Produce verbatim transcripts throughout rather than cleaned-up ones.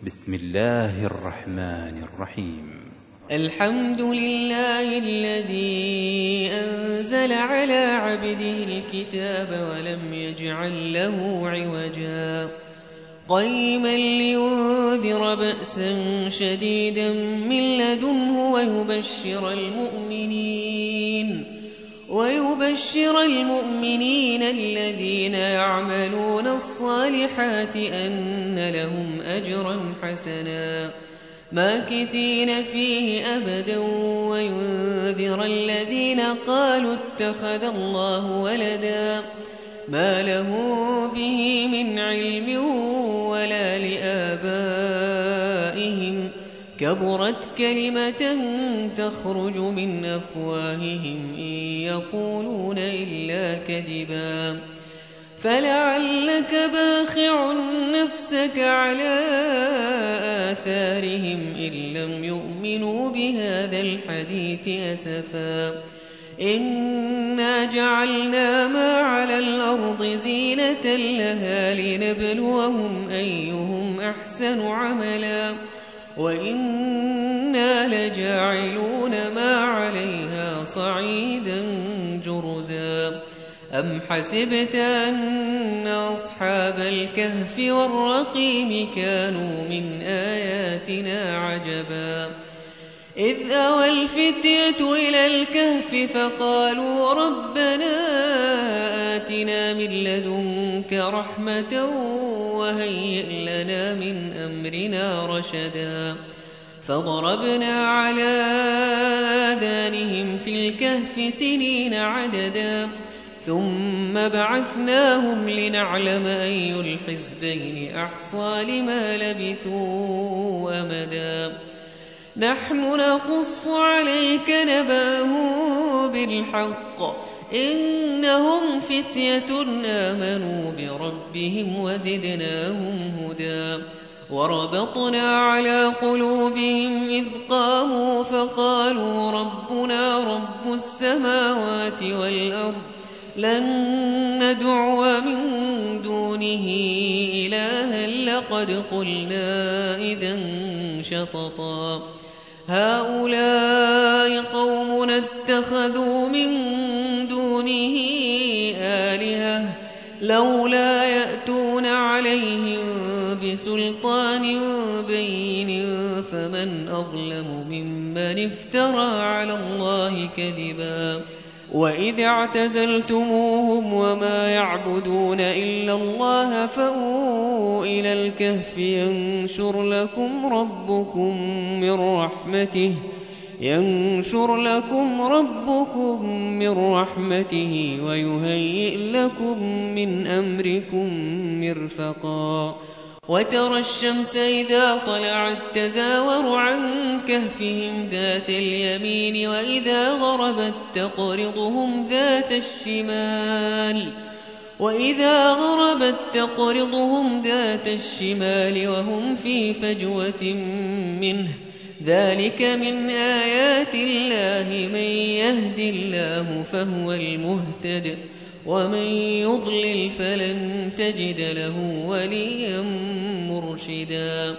بسم الله الرحمن الرحيم. الحمد لله الذي أنزل على عبده الكتاب ولم يجعل له عوجا قيما لينذر بأسا شديدا من لدنه ويبشر المؤمنين ويبشر المؤمنين الذين يعملون الصالحات أن لهم أجرا حسنا ماكثين فيه أبدا وينذر الذين قالوا اتخذ الله ولدا ما له به من علم ولا لآبائهم كبرت كلمة تخرج من أفواههم إن يقولون إلا كذبا فلعلك باخع نفسك على آثارهم إن لم يؤمنوا بهذا الحديث أسفا إنا جعلنا ما على الأرض زينة لها لنبلوهم أيهم أحسن عملا وإنا لجاعلون ما عليها صعيدا جرزا أم حسبت أن أصحاب الكهف والرقيم كانوا من آياتنا عجبا إذ أوى الفتية إلى الكهف فقالوا ربنا آتنا من لدنك رحمة وهيئ لنا من أمرنا رشدا فضربنا على آذانهم في الكهف سنين عددا ثم بعثناهم لنعلم أي الحزبين أحصى لما لبثوا أمدا نحن نقص عليك نبأهم بالحق إنهم فتية آمنوا بربهم وزدناهم هدى وربطنا على قلوبهم إذ قاموا فقالوا ربنا رب السماوات والأرض لن ندعو من دونه إلها لقد قلنا إذا شططا هؤلاء قوم اتخذوا من دونه آلهة لولا يأتون عليهم بسلطان بين فمن أظلم ممن افترى على الله كذبا وإذ اعتزلتموهم وما يعبدون إلا الله فأووا إلى الكهف ينشر لكم ربكم من رحمته ينشر لكم ربكم من رحمته ويهيئ لكم من أمركم مرفقا وترى الشمس إذا طلعت تزاور عن كهفهم ذات اليمين وإذا غربت تقرضهم ذات الشمال وإذا غربت تقرضهم ذات الشمال وهم في فجوة منه ذلك من آيات الله من يهد الله فهو المهتد ومن يضلل فلن تجد له وليا مرشدا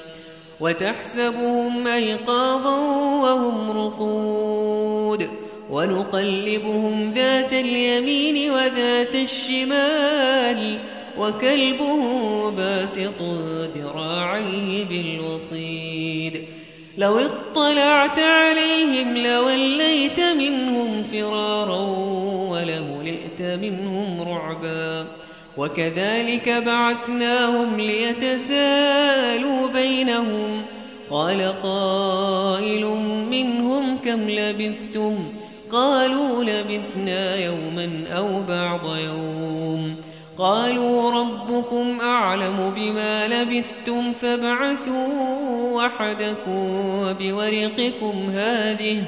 وتحسبهم أيقاظا وهم رقود ونقلبهم ذات اليمين وذات الشمال وكلبهم باسط ذراعيه بالوصيد لو اطلعت عليهم لوليت منهم فرارا ولملئت منهم رعبا وكذلك بعثناهم ليتساءلوا بينهم قال قائل منهم كم لبثتم قالوا لبثنا يوما أو بعض يوم قالوا ربكم أعلم بما لبثتم فابعثوا وحدكم بورقكم هذه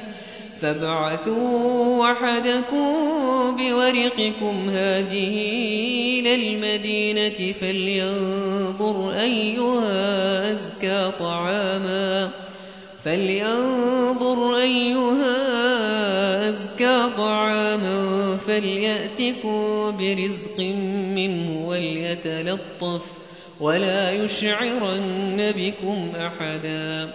فابعثوا وحدكم بورقكم هذه إلى المدينة فلينظر أيها أزكى طعاما فلينظر أيها أزكى طعاما فليأتكم برزق منه وليتلطف ولا يشعرن بكم أحدا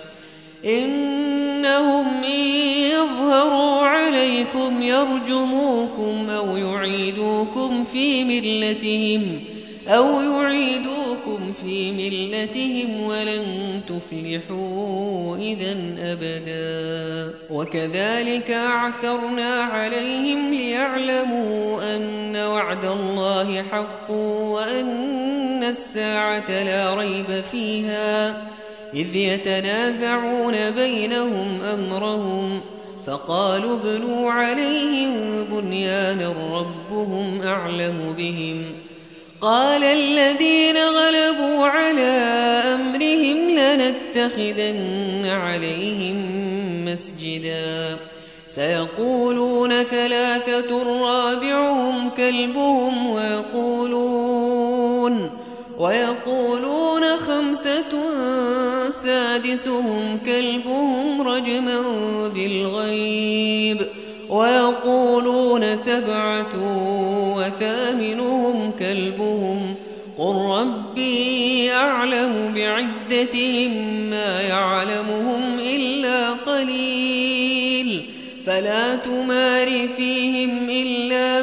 إنهم إن يظهروا عليكم يرجموكم أو يعيدوكم في ملتهم أو يعيدوكم في ملتهم ولن تفلحوا إذا أبدا وكذلك أعثرنا عليهم ليعلموا أن وعد الله حق وأن الساعة لا ريب فيها إذ يتنازعون بينهم أمرهم فقالوا ابنوا عليهم بنيانا ربهم أعلم بهم قال الذين غلبوا على أمرهم لنتخذن عليهم مسجدا سيقولون ثلاثة رابعهم كلبهم ويقولون ويقولون خمسة سادسهم كلبهم رجما بالغيب ويقولون سبعة وثامنهم كلبهم قل ربي أعلم بعدتهم ما يعلمهم إلا قليل فلا تمار فيهم إلا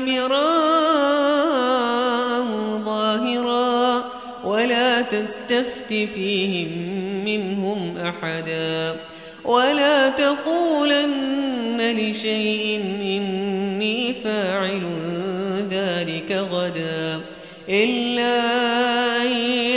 مراء ظاهرا ولا تستفت فيهم منهم أحدا ولا تقولن لشيء إني فاعل ذلك غدا إلا أن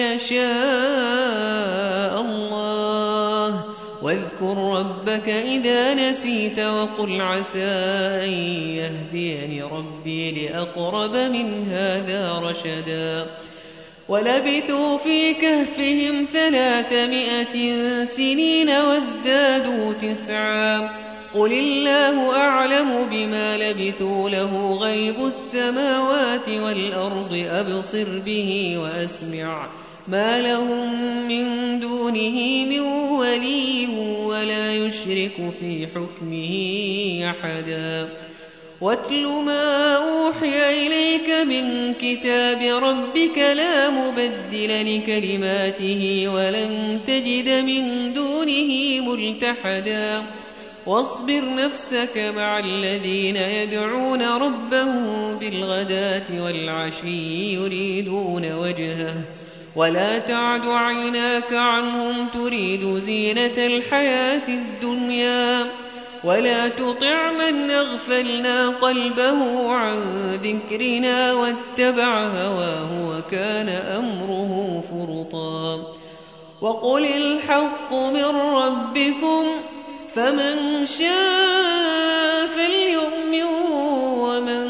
يشاء الله واذكر ربك إذا نسيت وقل عسى أن يهديني ربي لأقرب من هذا رشدا ولبثوا في كهفهم ثلاثمائة سنين وازدادوا تسعا قل الله أعلم بما لبثوا له غيب السماوات والأرض أبصر به وأسمع ما لهم من دونه من ولي ولا يشرك في حكمه أحدا واتل ما أوحي إليك من كتاب ربك لا مبدل لكلماته ولن تجد من دونه ملتحدا واصبر نفسك مع الذين يدعون ربهم بالغداة والعشي يريدون وجهه ولا تعد عيناك عنهم تريد زينة الحياة الدنيا ولا تطع من أغفلنا قلبه عن ذكرنا واتبع هواه وكان أمره فرطا وقل الحق من ربكم فمن شاء فليؤمن ومن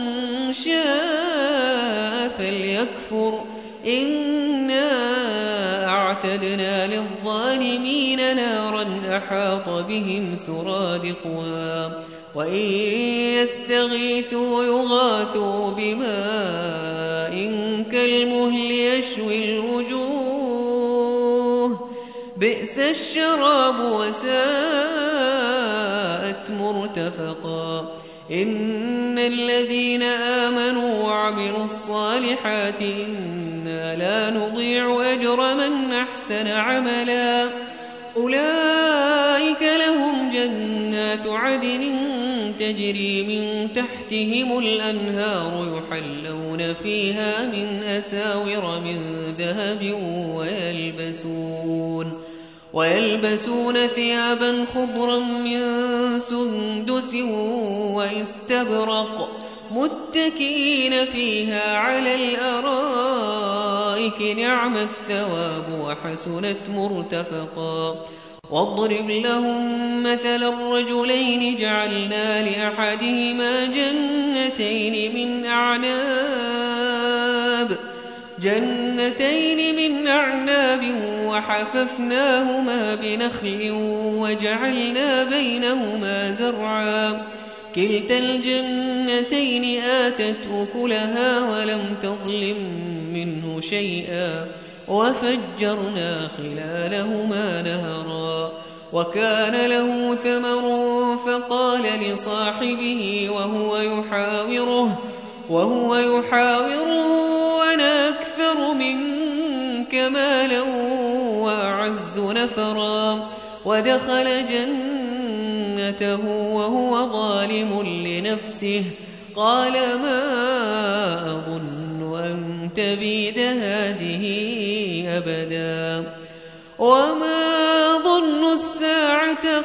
شاء فليكفر إنا أعتدنا للظالمين نارا أحاط بهم سرادقها وإن يستغيثوا يغاثوا بماء كالمهل يشوي الوجوه بئس الشراب وساءت مرتفقا إن الذين آمنوا وعملوا الصالحات إنا لا نضيع أجر من أحسن عملا أولئك لهم جنات عدن تجري من تحتهم الأنهار يحلون فيها من أساور من ذهب ويلبسون ويلبسون ثيابا خضرا من سندس واستبرق متكئين فيها على الأرائك نعم الثواب وحسنت مرتفقا واضرب لهم مثل الرجلين جعلنا لأحدهما جنتين من أعناب جنتين من أعناب وحففناهما بنخل وجعلنا بينهما زرعا كلتا الجنتين آتت أكلها ولم تظلم منه شيئا وفجرنا خلالهما نهرا وكان له ثمر فقال لصاحبه وهو يحاوره وهو يحاوره أنا أكثر منك مالا وأعز نفرا ودخل جنته وهو ظالم لنفسه قال ما أظن أن تبيد هذه أبدا وما ظن الساعة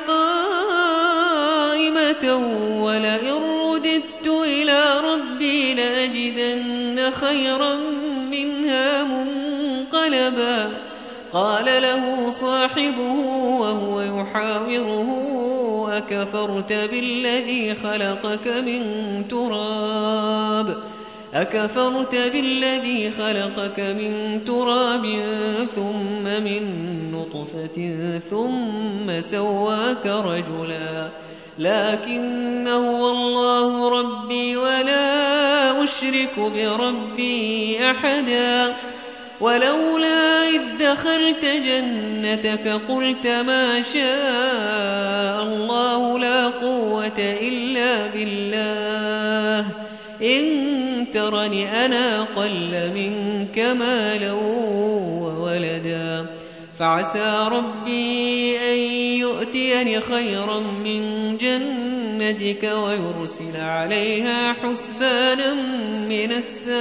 قائمة ولئن رددت إلى ربي لأجدن خيرا منها منقلبا قال له صاحبه وهو يحاوره أكفرت بالذي خلقك من تراب أكفرت بالذي خلقك من تراب ثم من نطفة ثم سواك رجلا لكن هو الله ربي ولا أشرك بربي أحدا ولولا إذ دخلت جنتك قلت ما شاء الله لا قوة إلا بالله إن ترني أنا أقل منك مالا وولدا فعسى ربي أن يؤتيني خيرا من جنتك ويرسل عليها حسبانا من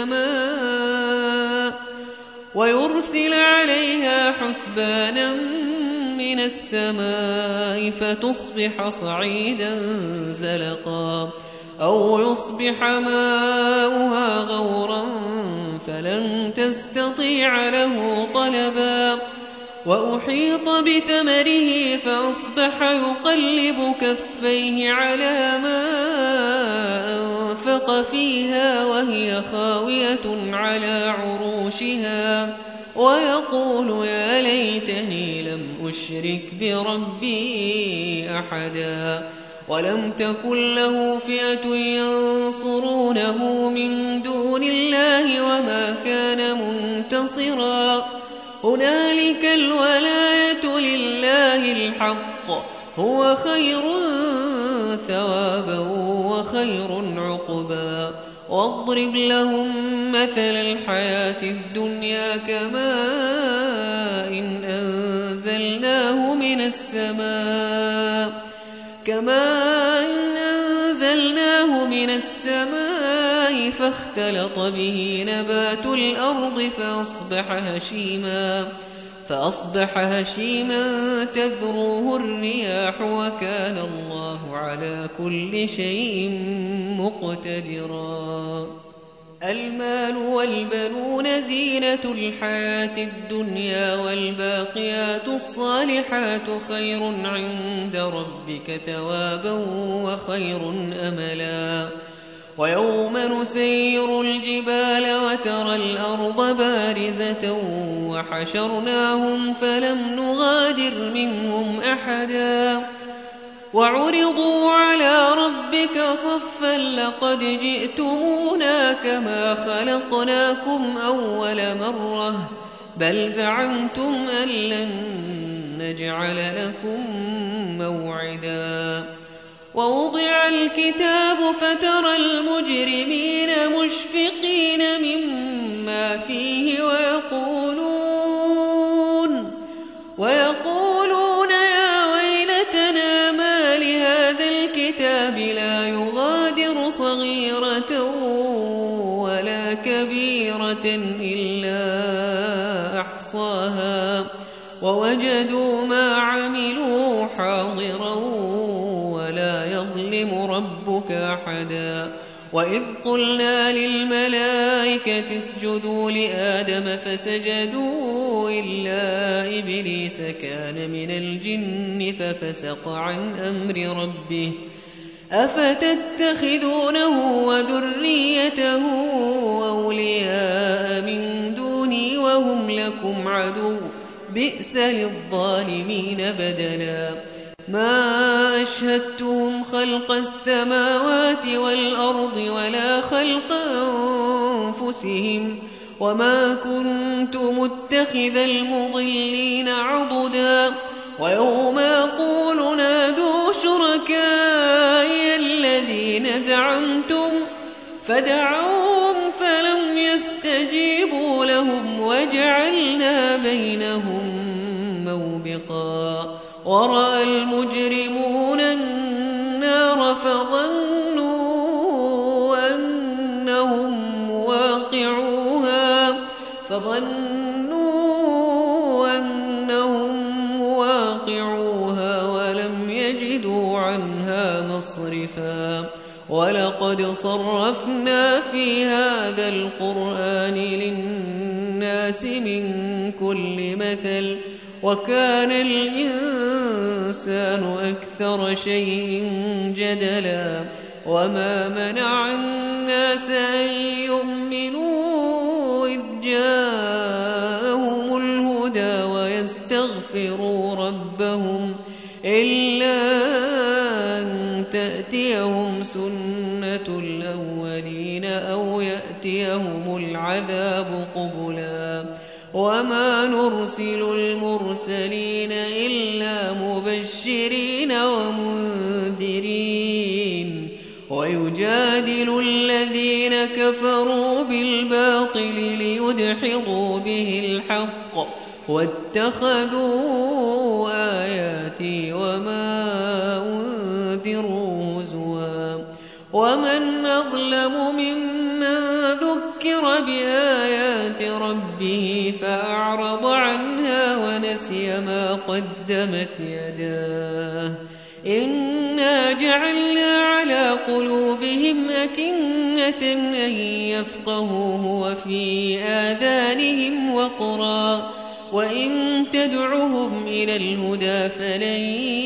السماء ويرسل عليها حسبانا من السماء فتصبح صعيدا زلقا أو يصبح ماؤها غورا فلن تستطيع له طلبا وأحيط بثمره فأصبح يقلب كفيه على ما أنفق فيها وهي خاوية على عروشها ويقول يا ليتني لم أشرك بربي أحدا ولم تكن له فئة ينصرونه من دون الله وما كان منتصرا هنالك الولاية لله الحق هو خير ثوابا وخير عقبا واضرب لهم مثل الحياة الدنيا كماء إن أنزلناه من السماء كما إن أنزلناه من السماء فاختلط به نبات الأرض فأصبح هشيما فأصبح هشيما تذروه الرياح وكان الله على كل شيء مقتدرا المال والبنون زينة الحياة الدنيا والباقيات الصالحات خير عند ربك ثوابا وخير أملا ويوم نسير الجبال وترى الأرض بارزة وحشرناهم فلم نغادر منهم أحدا وعرضوا على ربك صفا لقد جئتمونا كما خلقناكم أول مرة بل زعمتم أن لن نجعل لكم موعدا ووضع الكتاب فترى المجرمين مشفقين مما فيه ويقولون ويقولون يا ويلتنا ما لهذا الكتاب لا يغادر صغيرة ولا كبيرة إلا أحصاها ووجدوا ما عملوا حاضرا ولا يظلم ربك أحدا وإذ قلنا للملائكة اسجدوا لآدم فسجدوا إلا إبليس كان من الجن ففسق عن أمر ربه أفتتخذونه وذريته أولياء من دوني وهم لكم عدو بئس للظالمين بدلا ما أشهدتهم خلق السماوات والأرض ولا خلق أنفسهم وما كنت متخذ المضلين عضدا ويوم يقول نادوا شركائي الذين زعمتم فدعوهم فلم يستجيبوا لهم وجعلوا جعلنا بينهم موبقا ورأى المجرمون النار فظنوا أنهم واقعوها فظنوا أنهم واقعوها ولم يجدوا عنها مصرفا ولقد صرفنا في هذا القرآن للناس من كل مثل وكان الإنسان أكثر شيء جدلا وما منع الناس أن يؤمنوا إذ جاءهم الهدى ويستغفروا ربهم إلا أن تأتيهم سنة الأولين أو يأتيهم العذاب قبلا وما نرسل المرسلين إلا مبشرين ومنذرين ويجادل الذين كفروا بالباطل ليدحضوا به الحق واتخذوا آياتي وما أنذروا هزوا ومن أظلم ممن ذكر بآيات ربه فأعرض عنها ونسي ما قدمت يداه إنا جعلنا على قلوبهم أكنة أن يفقهوه وفي آذانهم وقرا وإن تدعهم إلى الهدى فلن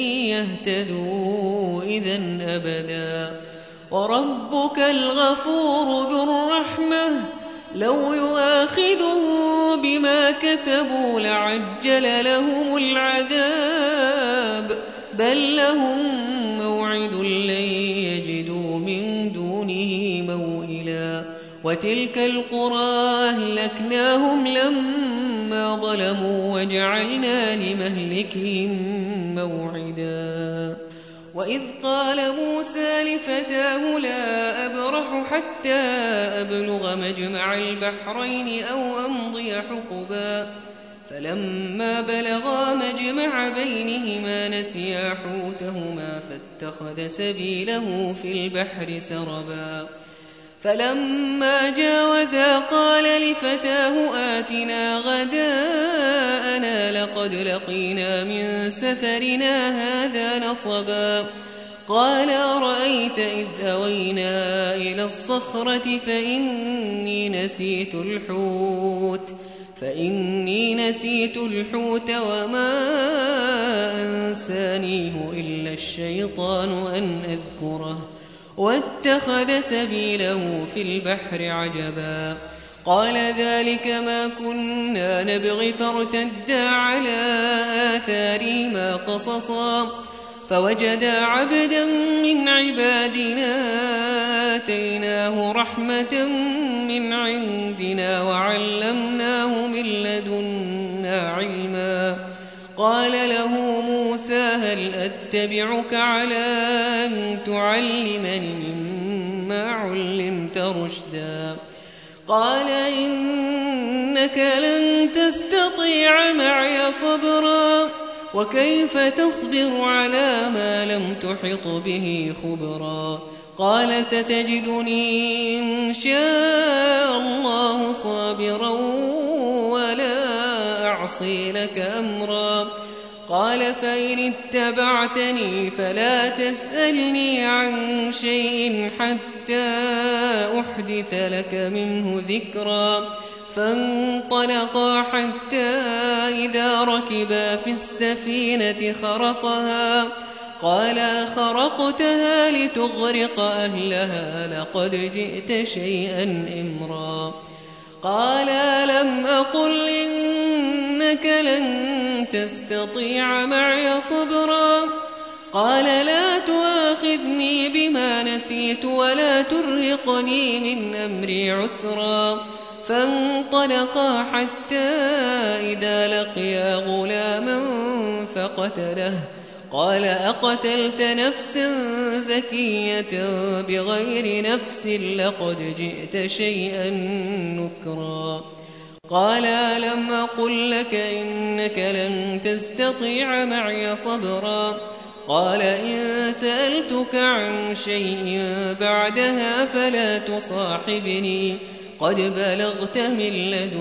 يهتدوا إذن أبدا وربك الغفور ذو الرحمة لو يؤاخذه بما كسبوا لعجل لهم العذاب بل لهم موعد لن يجدوا من دونه موئلا وتلك القرى أهلكناهم لما ظلموا وجعلنا لمهلكهم موعدا وإذ قال موسى لفتاه لا أبرح حتى أبلغ مجمع البحرين أو أمضي حقبا فلما بلغا مجمع بينهما نسيا حوتهما فاتخذ سبيله في البحر سربا فلما جاوزا قال لفتاه آتنا غداءنا لقد لقينا من سفرنا هذا نصبا قال أرأيت إذ أوينا إلى الصخرة فإني نسيت الحوت فإني نسيت الحوت وما أنسانيه إلا الشيطان أن أذكره واتخذ سبيله في البحر عجبا قال ذلك ما كنا نبغي فارتدا على آثارهما قصصا فوجدا عبدا من عبادنا آتيناه رحمة من عندنا وعلمناه من لدنا علما قال له موسى هل أتبعك على أن تعلمني مما علمت رشدا قال إنك لن تستطيع معي صبرا وكيف تصبر على ما لم تحط به خبرا قال ستجدني إن شاء الله صابرا ولا أعصي لك أمرا قال فإن اتبعتني فلا تسألني عن شيء حتى أحدث لك منه ذكرا فانطلقا حتى إذا ركبا في السفينة خرقها قال خرقتها لتغرق أهلها لقد جئت شيئا إمرا قال لم أقل إنك لن تستطيع معي صبرا قال لا تؤاخذني بما نسيت ولا ترهقني من أمري عسرا فانطلقا حتى إذا لقيا غلاما فقتله قال أقتلت نفسا زكية بغير نفس لقد جئت شيئا نكرا قال ألم أقل لك إنك لن تستطيع معي صبرا قال إن سألتك عن شيء بعدها فلا تصاحبني قد بلغت من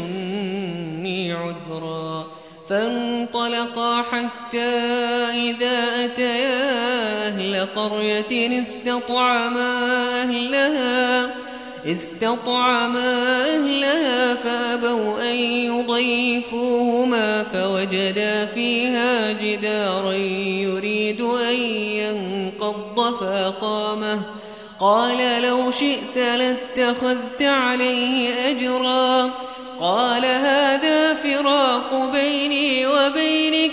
لدني عذرا فانطلقا حتى إذا أتيا أهل قرية استطعما أهلها استطعما أهلها فأبوا أن يضيفوهما فوجدا فيها جدارا يريد أن ينقض فأقامه قال لو شئت لاتخذت عليه أجرا قال هذا فراق بيني وبينك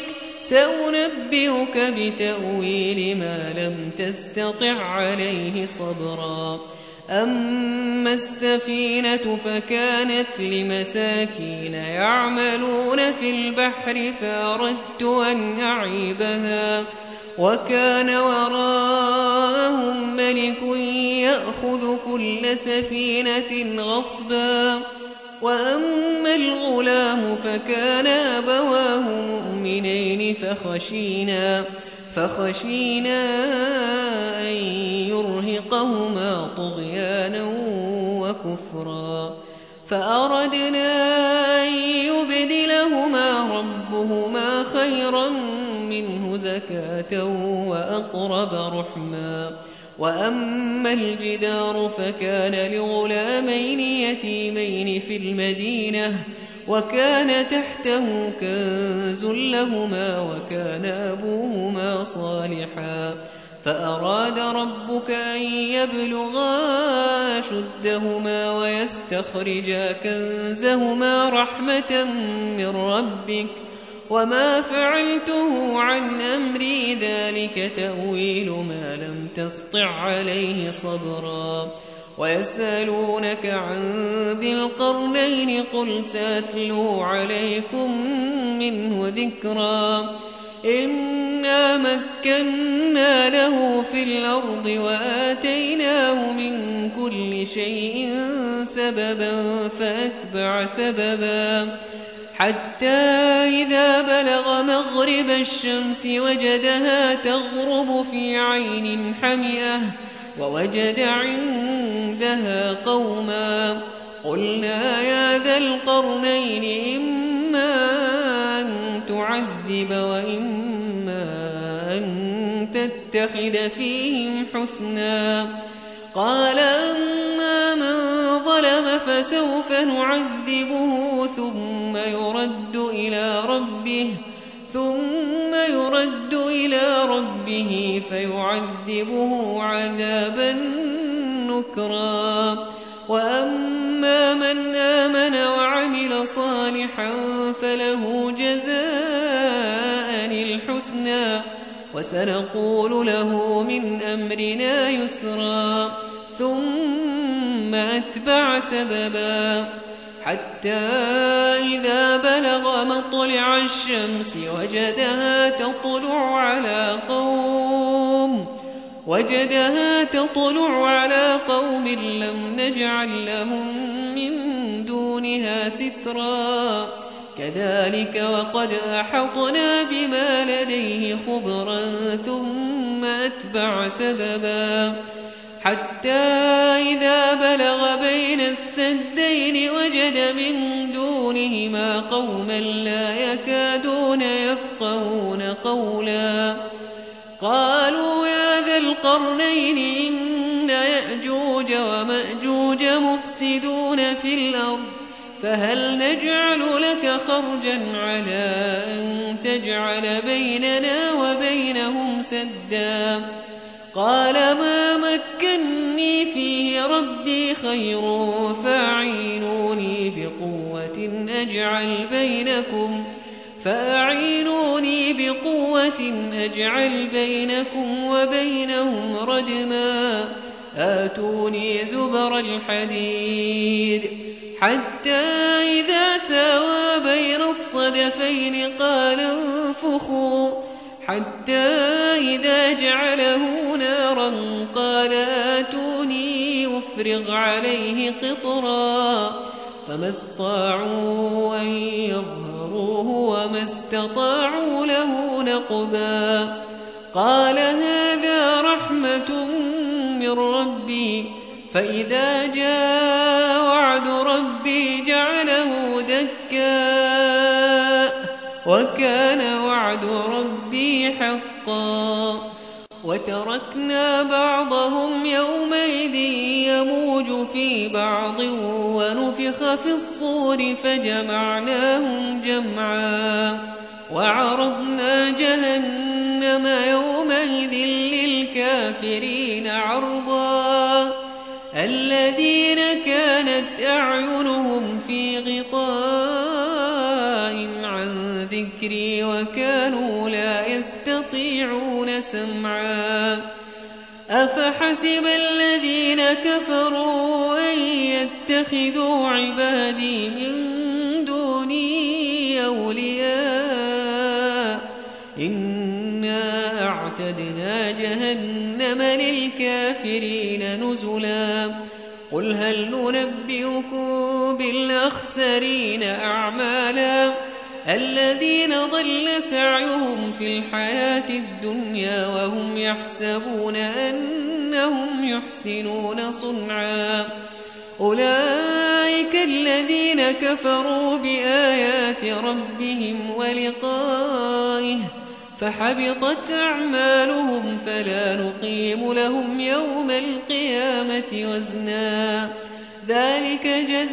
سأنبئك بتأويل ما لم تستطع عليه صبرا أما السفينة فكانت لمساكين يعملون في البحر فأردت أن أعيبها وكان وراءهم ملك يأخذ كل سفينة غصبا وأما الغلام فكان أبواه مؤمنين فخشينا فخشينا أن يرهقهما طغيانا وكفرا فأردنا أن يبدلهما ربهما خيرا منه زكاة وأقرب رحما وأما الجدار فكان لغلامين يتيمين في المدينة وكان تحته كنز لهما وكان أبوهما صالحا فأراد ربك أن يبلغا أشدهما ويستخرجا كنزهما رحمة من ربك وما فعلته عن أمري ذلك تأويل ما لم تسطع عليه صبرا ويسألونك عن ذي القرنين قل سأتلو عليكم منه ذكرا إنا مكنا له في الأرض وآتيناه من كل شيء سببا فأتبع سببا حتى إذا بلغ مغرب الشمس وجدها تغرب في عين حمئة ووجد عندها قوما قلنا يا ذا القرنين إما أن تعذب وإما أن تتخذ فيهم حسنا قال أما من ظلم فسوف نعذبه ثم يرد إلى ربه ثم يرد إلى ربه فيعذبه عذابا نكرا وأما من آمن وعمل صالحا فله جزاء الحسنى وسنقول له من أمرنا يسرا ثم أتبع سببا حتى إذا بلغ مطلع الشمس وجدها تطلع على قوم وجدها تطلع على قوم لم نجعل لهم من دونها سترا كذلك وقد أحطنا بما لديه خبرا ثم أتبع سببا حتى إذا بلغ بين السدين وجد من دونهما قوما لا يكادون يفقهون قولا قالوا يا ذا القرنين إن يأجوج ومأجوج مفسدون في الأرض فهل نجعل لك خرجا على أن تجعل بيننا وبينهم سدا قال ما مكني فيه ربي خير فاعينوني بقوة أجعل بينكم فأعينوني بقوة أجعل بينكم وبينهم ردما آتوني زبر الحديد حتى إذا ساوى بين الصدفين قال انفخوا حتى إذا جعله نارا قال آتوني أفرغ عليه قطرا فما استطاعوا أن يظهروه وما استطاعوا له نقبا قال هذا رحمة من ربي فإذا جاء وعد ربي جعله دكاء وكان وعد ربي حقا وتركنا بعضهم يومئذ يموج في بعض ونفخ في الصور فجمعناهم جمعا وعرضنا جهنم يومئذ للكافرين عرضا الذين كانت أعينهم في غطاء عن ذكري وكانوا لا يستطيعون سمعا أفحسب الذين كفروا أن يتخذوا عبادي من دوني أولياء إنا أعتدنا جهنم للكافرين نزلا قل هل ننبئكم بالأخسرين أعمالا الذين ضل سعيهم في الحياة الدنيا وهم يحسبون أنهم يحسنون صنعا أولئك الذين كفروا بآيات ربهم ولقائه فحبطت أعمالهم فلا نقيم لهم يوم القيامة وزنا ذلك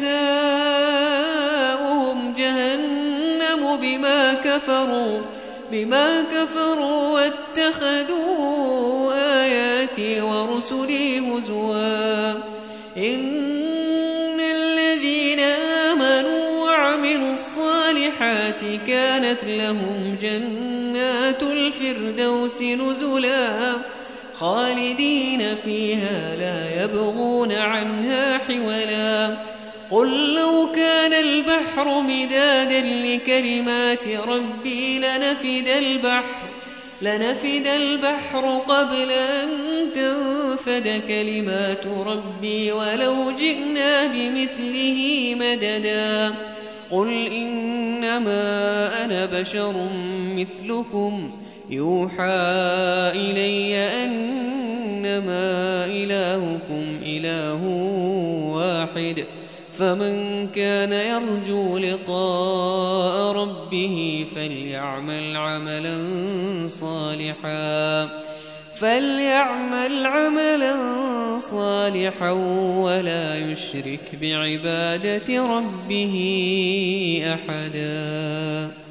جزاؤهم جهنم بما كفروا بما كفروا واتخذوا آياتي ورسلي هزوا إن الذين آمنوا وعملوا الصالحات كانت لهم جنات الفردوس نزلا خالدين فيها لا يبغون عنها حولا قل لو كان البحر مدادا لكلمات ربي لنفد البحر لنفد البحر قبل أن تنفد كلمات ربي ولو جئنا بمثله مددا قل إنما أنا بشر مثلكم يوحى إلي أنما إلهكم إله واحد فمن كان يرجو لقاء ربه فليعمل عملا صالحا فليعمل عملا صالحا ولا يشرك بعبادة ربه أحدا.